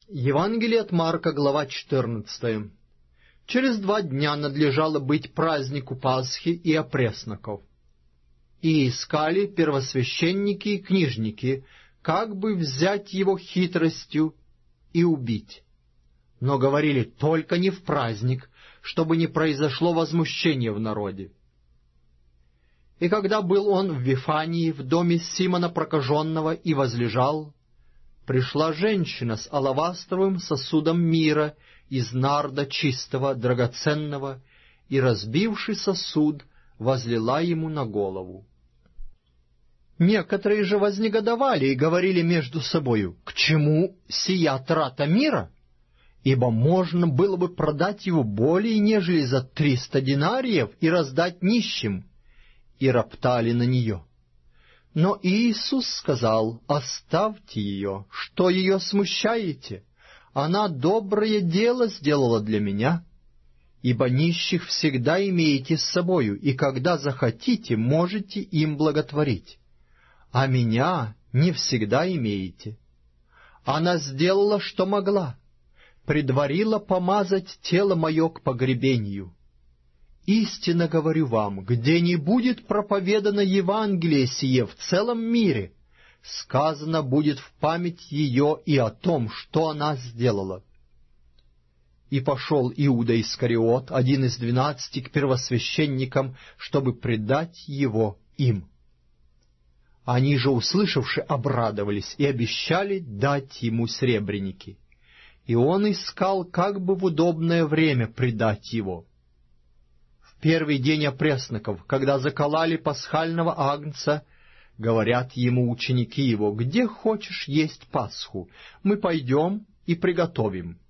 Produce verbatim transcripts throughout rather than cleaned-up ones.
Евангелие от Марка, глава четырнадцатая. Через два дня надлежало быть празднику Пасхи и опресноков. И искали первосвященники и книжники, как бы взять его хитростью и убить. Но говорили: только не в праздник, чтобы не произошло возмущение в народе. И когда был он в Вифании, в доме Симона Прокаженного, и возлежал, пришла женщина с алавастровым сосудом мира из нарда чистого, драгоценного, и, разбивши сосуд, возлила ему на голову. Некоторые же вознегодовали и говорили между собою: «К чему сия трата мира? Ибо можно было бы продать его более, нежели за триста динариев, и раздать нищим». И роптали на нее. Но Иисус сказал: «Оставьте ее, что ее смущаете? Она доброе дело сделала для меня. Ибо нищих всегда имеете с собою, и когда захотите, можете им благотворить. А меня не всегда имеете. Она сделала, что могла, предварила помазать тело мое к погребению. Истинно говорю вам, где не будет проповедано Евангелие сие в целом мире, сказано будет в память ее и о том, что она сделала». И пошел Иуда Искариот, один из двенадцати, к первосвященникам, чтобы предать его им. Они же, услышавши, обрадовались и обещали дать ему сребреники. И он искал, как бы в удобное время предать его. В первый день опресноков, когда закололи пасхального агнца, говорят ему ученики его: «Где хочешь есть Пасху? Мы пойдем и приготовим».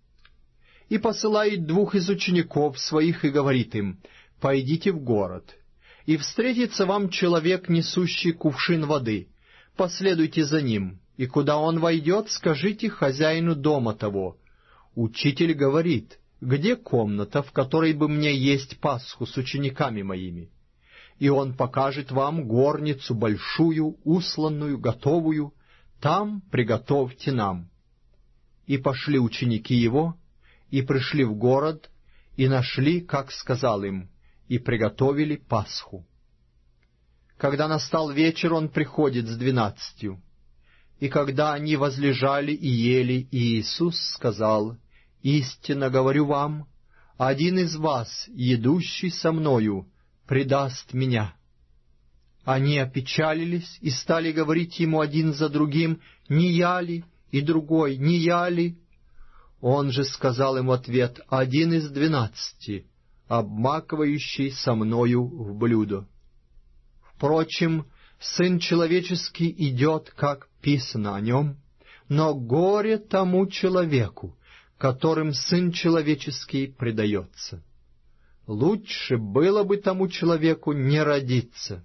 И посылает двух из учеников своих и говорит им: «Пойдите в город, и встретится вам человек, несущий кувшин воды. Последуйте за ним, и куда он войдет, скажите хозяину дома того: Учитель говорит: где комната, в которой бы мне есть Пасху с учениками моими? И он покажет вам горницу большую, усланную, готовую. Там приготовьте нам». И пошли ученики его, и пришли в город, и нашли, как сказал им, и приготовили Пасху. Когда настал вечер, он приходит с двенадцатью. И когда они возлежали и ели, Иисус сказал: «Истинно говорю вам, один из вас, едущий со мною, предаст меня». Они опечалились и стали говорить ему один за другим: «Не я ли?» И другой: «Не я ли?» Он же сказал им в ответ: «Один из двенадцати, обмакивающий со мною в блюдо. Впрочем, Сын Человеческий идет, как писано о нем, но горе тому человеку, которым Сын Человеческий предается. Лучше было бы тому человеку не родиться».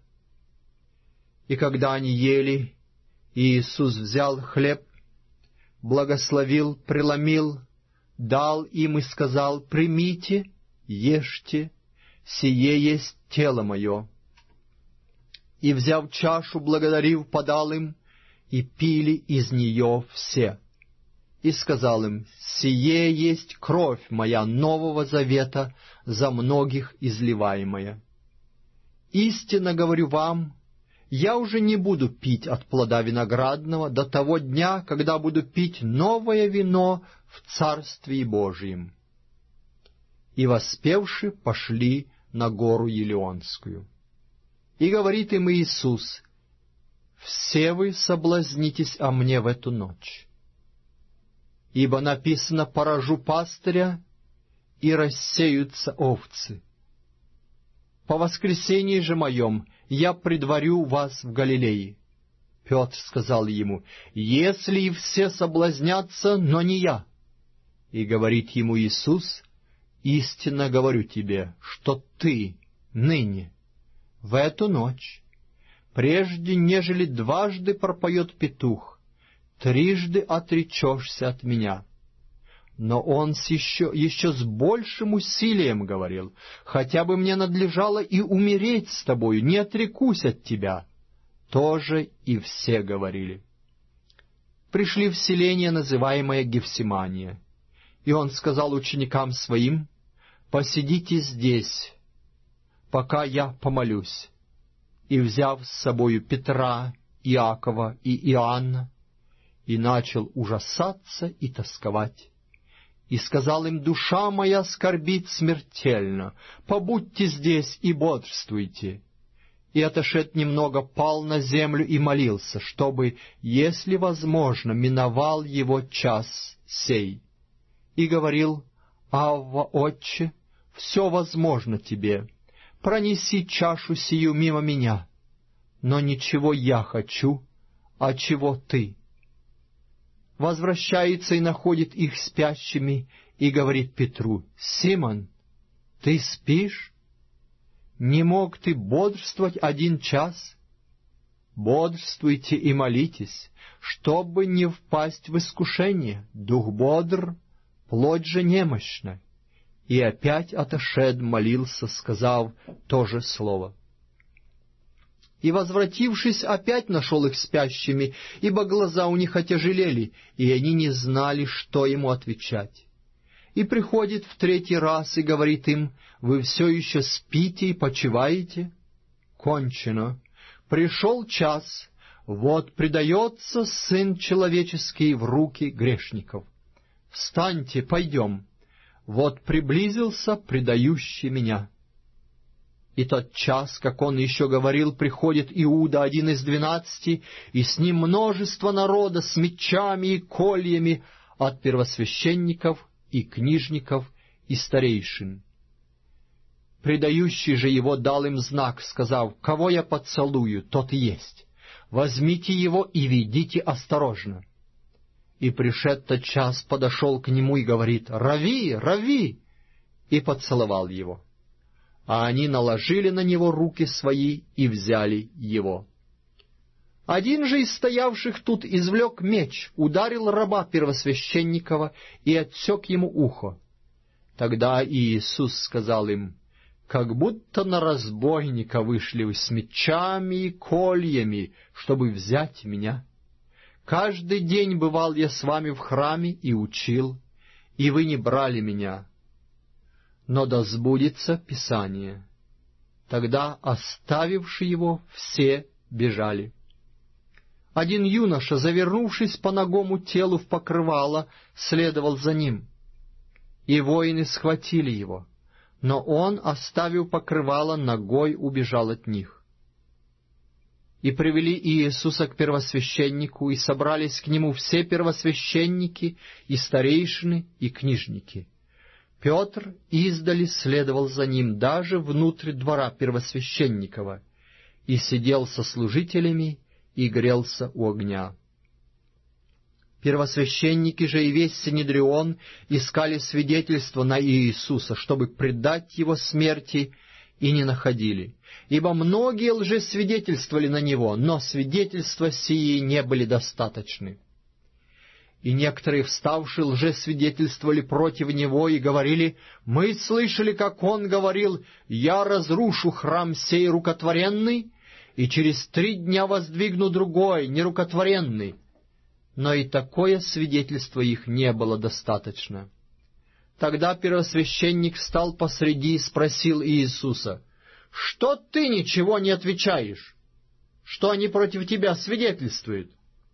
И когда они ели, Иисус взял хлеб, благословил, преломил, дал им и сказал: «Примите, ешьте, сие есть тело мое». И, взяв чашу, благодарив, подал им, и пили из нее все. И сказал им: «Сие есть кровь моя нового завета, за многих изливаемая. Истинно говорю вам, я уже не буду пить от плода виноградного до того дня, когда буду пить новое вино в Царствии Божием». И воспевши, пошли на гору Елеонскую. И говорит им Иисус: «Все вы соблазнитесь о мне в эту ночь. Ибо написано: поражу пастыря, и рассеются овцы. По воскресении же моем я предварю вас в Галилее». Петр сказал ему: «Если и все соблазнятся, но не я». И говорит ему Иисус: «Истинно говорю тебе, что ты ныне, в эту ночь, прежде нежели дважды пропоет петух, трижды отречешься от меня». Но он с еще, еще с большим усилием говорил: «Хотя бы мне надлежало и умереть с тобою, не отрекусь от тебя». Тоже и все говорили. пришли в селение, называемое Гефсимания. И он сказал ученикам своим: «Посидите здесь, пока я помолюсь». И, взяв с собою Петра, Иакова и Иоанна, и начал ужасаться и тосковать. И сказал им: «Душа моя скорбит смертельно, побудьте здесь и бодрствуйте». И, отошед немного, пал на землю и молился, чтобы, если возможно, миновал его час сей. И говорил: «Авва, Отче, все возможно тебе, пронеси чашу сию мимо меня, но ничего я хочу, а чего ты». Возвращается и находит их спящими, и говорит Петру: «Симон, ты спишь? Не мог ты бодрствовать один час? Бодрствуйте и молитесь, чтобы не впасть в искушение. Дух бодр, плоть же немощна». И опять отошед молился, сказав то же слово. И, возвратившись, опять нашел их спящими, ибо глаза у них отяжелели, и они не знали, что ему отвечать. И приходит в третий раз и говорит им: «Вы все еще спите и почиваете? Кончено. Пришел час, вот предается Сын Человеческий в руки грешников. Встаньте, пойдем, вот приблизился предающий меня». И тот час, как он еще говорил, приходит Иуда, один из двенадцати, и с ним множество народа с мечами и кольями от первосвященников и книжников и старейшин. Предающий же его дал им знак, сказав: «Кого я поцелую, тот и есть. Возьмите его и ведите осторожно». И пришед тот час, подошел к нему и говорит: «Рави, рави!» и поцеловал его. А они наложили на него руки свои и взяли его. Один же из стоявших тут извлек меч, ударил раба первосвященникова и отсек ему ухо. Тогда Иисус сказал им: «Как будто на разбойника вышли вы с мечами и кольями, чтобы взять меня. Каждый день бывал я с вами в храме и учил, и вы не брали меня. Но да сбудется Писание». Тогда, оставивши его, все бежали. Один юноша, завернувшись по нагому телу в покрывало, следовал за ним. И воины схватили его, но он, оставив покрывало, ногой убежал от них. И привели Иисуса к первосвященнику, и собрались к нему все первосвященники, и старейшины, и книжники. Петр издали следовал за ним даже внутрь двора первосвященникова, и сидел со служителями, и грелся у огня. Первосвященники же и весь Синедрион искали свидетельства на Иисуса, чтобы предать его смерти, и не находили, ибо многие лжесвидетельствовали на него, но свидетельства сии не были достаточны. И некоторые, вставшие, лжесвидетельствовали против него и говорили: «Мы слышали, как он говорил: я разрушу храм сей рукотворенный, и через три дня воздвигну другой, нерукотворенный». Но и такое свидетельство их не было достаточно. Тогда первосвященник встал посреди и спросил Иисуса: «Что ты ничего не отвечаешь? Что они против тебя свидетельствуют?»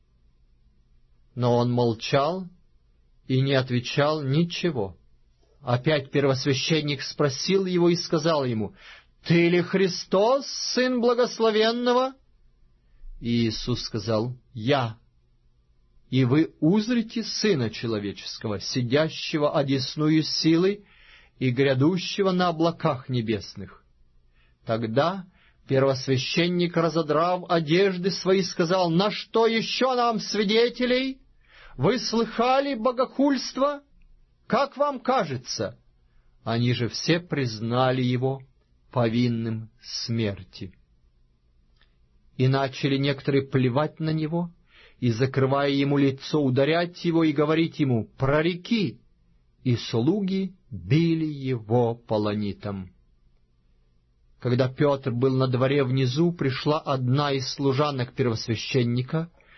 Но он молчал и не отвечал ничего. Опять первосвященник спросил его и сказал ему: «Ты ли Христос, Сын Благословенного?» И Иисус сказал: «Я. И вы узрите Сына Человеческого, сидящего одесную силы и грядущего на облаках небесных». Тогда первосвященник, разодрав одежды свои, сказал: «На что еще нам свидетелей? Вы слыхали богохульство? Как вам кажется?» Они же все признали его повинным смерти. И начали некоторые плевать на него, и, закрывая ему лицо, ударять его и говорить ему: «Прореки!» И слуги били его полонитом. Когда Петр был на дворе внизу, пришла одна из служанок первосвященника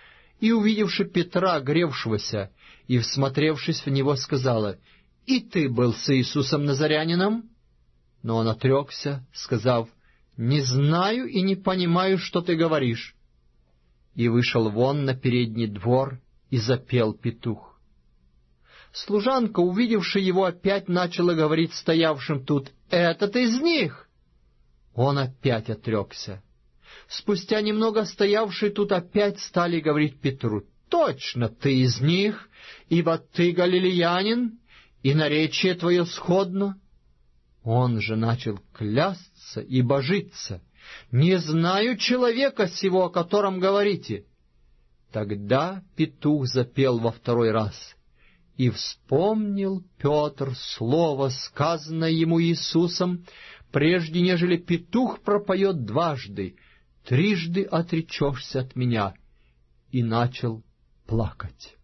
и, увидевши Петра, гревшегося, и, всмотревшись в него, сказала: «И ты был с Иисусом Назарянином?» Но он отрекся, сказав: «Не знаю и не понимаю, что ты говоришь». И вышел вон на передний двор, и запел петух. Служанка, увидевши его, опять начала говорить стоявшим тут: «Этот из них!» Он опять отрекся. Спустя немного стоявшие тут опять стали говорить Петру: «Точно ты из них, ибо ты галилеянин, и наречие твое сходно». Он же начал клясться и божиться: «Не знаю человека сего, о котором говорите». Тогда петух запел во второй раз, и вспомнил Петр слово, сказанное ему Иисусом, прежде нежели петух пропоет дважды: «Трижды отречешься от меня», и начал плакать.